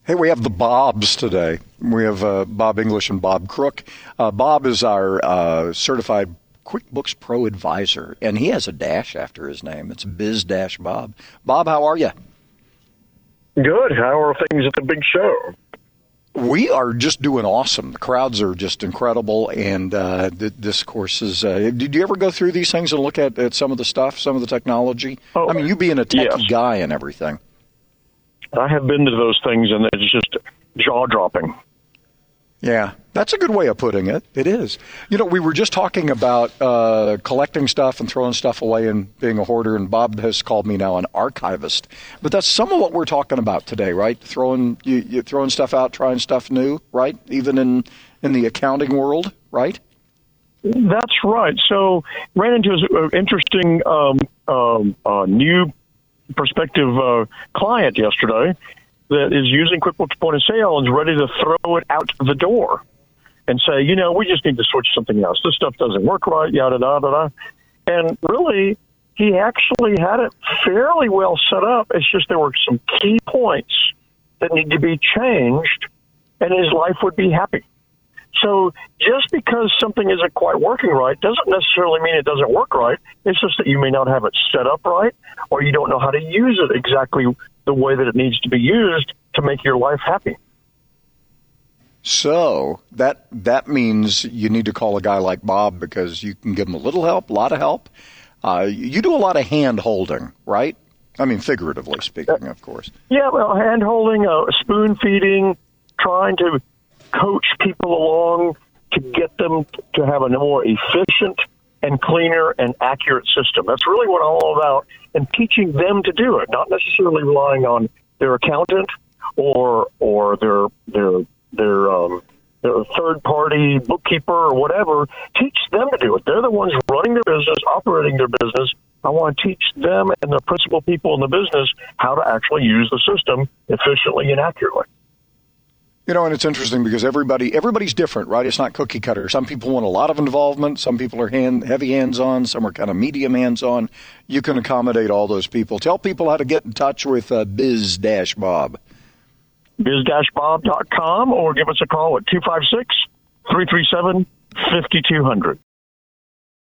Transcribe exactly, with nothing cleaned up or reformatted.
Hey, we have the Bobs today. We have uh, Bob English and Bob Crook. Uh, Bob is our uh, certified QuickBooks Pro advisor, and he has a dash after his name. It's Biz Dash Bob. Bob, how are you? Good. How are things at the big show? We are just doing awesome. The crowds are just incredible, and uh, th- this course is... Uh, did you ever go through these things and look at, at some of the stuff, some of the technology? Oh, I mean, you being a techie yes. guy and everything. I have been to those things, and it's just jaw-dropping. Yeah, that's a good way of putting it. It is. You know, we were just talking about uh, collecting stuff and throwing stuff away and being a hoarder, and Bob has called me now an archivist. But that's some of what we're talking about today, right? Throwing you, you throwing stuff out, trying stuff new, right? Even in, in the accounting world, right? That's right. So ran into an interesting um, um, uh, new prospective uh, client yesterday that is using QuickBooks Point of Sale and is ready to throw it out the door and say, you know, we just need to switch something else. This stuff doesn't work right, yada, yada, yada. And really, he actually had it fairly well set up. It's just there were some key points that need to be changed, and his life would be happy. So just because something isn't quite working right doesn't necessarily mean it doesn't work right. It's just that you may not have it set up right, or you don't know how to use it exactly the way that it needs to be used to make your life happy. So that that means you need to call a guy like Bob, because you can give him a little help, a lot of help. Uh, you do a lot of hand-holding, right? I mean, figuratively speaking, of course. Yeah, well, hand-holding, uh, spoon-feeding, trying to coach people along to get them to have a more efficient and cleaner and accurate system. That's really what I'm all about, and teaching them to do it, not necessarily relying on their accountant or or their their their um, their third-party bookkeeper or whatever. Teach them to do it. They're the ones running their business, operating their business. I want to teach them and the principal people in the business how to actually use the system efficiently and accurately. You know, and it's interesting because everybody everybody's different, right? It's not cookie cutter. Some people want a lot of involvement. Some people are hand heavy hands-on. Some are kind of medium hands-on. You can accommodate all those people. Tell people how to get in touch with uh, Biz Dash Bob. biz dash bob dot com, or give us a call at two five six, three three seven, five two zero zero.